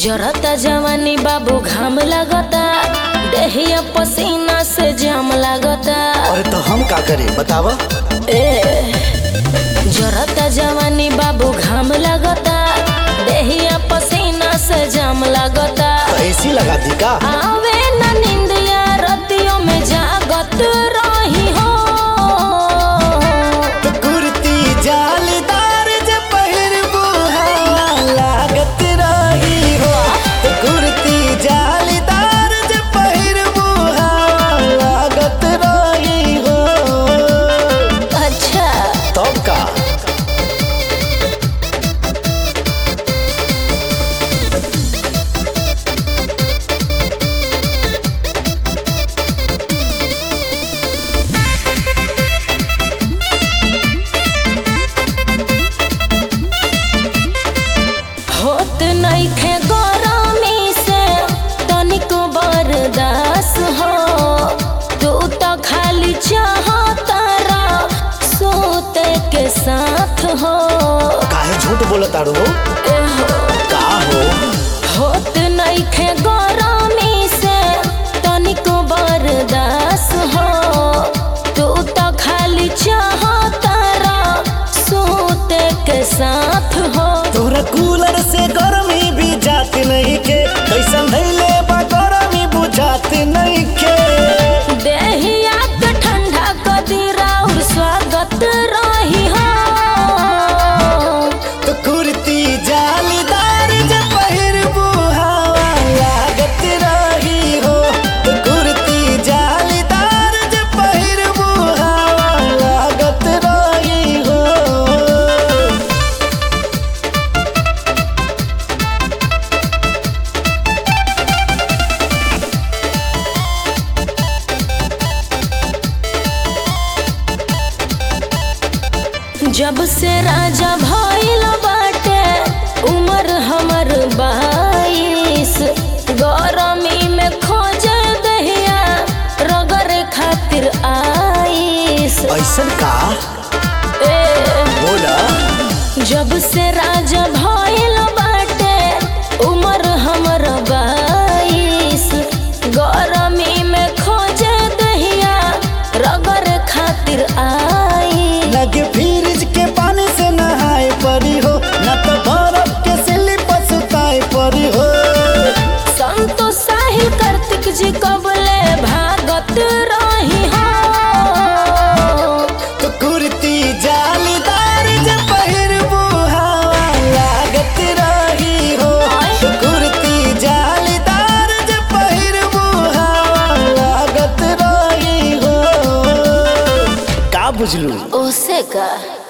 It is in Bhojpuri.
जरता जवानी बाबू घाम लगता, देहिया पसीना से जाम लगता। अरे तो हम का करें बतावा। जरता जवानी बाबू घाम लगता, देहिया पसीना से जाम लगता। तो एसी लगा दी का? आवे न निंदिया रतियों में जागत रही हो। तो कुर्ती जालीदार जे पहिरबू हवा लागत रही हो। तो कुर्ती जालीदार जे पहिरबू हवा लागत रही हो। अच्छा तब का? होत नइखे गरमी से तनिको बर्दाश्त हो। तू तो खाली चाहतारा सोते के साथ हो। काहे झूठ बोलत आड़ू हो? का हो? होत नइखे गरमी से तनिको बर्दाश्त हो। तू तो खाली चाहतारा सोते के साथ हो। तोरा कूलर से गर्मी भी जात नहीं के, कैसन धैले बा गर्मी बुझात नहीं के। देहिया के ठंडा कदीरा और स्वागत रही हो। तो कुर्ती जालीदार जे पहिरबू हवा लागत रही हो। तो कुर्ती जालीदार जे पहिरबू हवा लागत रही हो। जब से राजा भइल बाटे उमर हमर 22, गरमी में खोजे दहिया रगरे खातिर आईस। ऐसन का? बोला। जब से राजा भइल बाटे उमर हमर 22, गरमी में खोजे दहिया रगरे खातिर आई। लगे फ्रिज के पानी से नहाए परी हो, न तो बर्फ के स्लिप सुताए परी हो। संतो साहिल कार्तिक जी कबले भागत रही हो। तो कुर्ती जालीदार जे पहिरबू हवा लागत रही हो। तो कुर्ती जालीदार जे पहिरबू हवा लागत रही हो। का बुझलू? ओसे का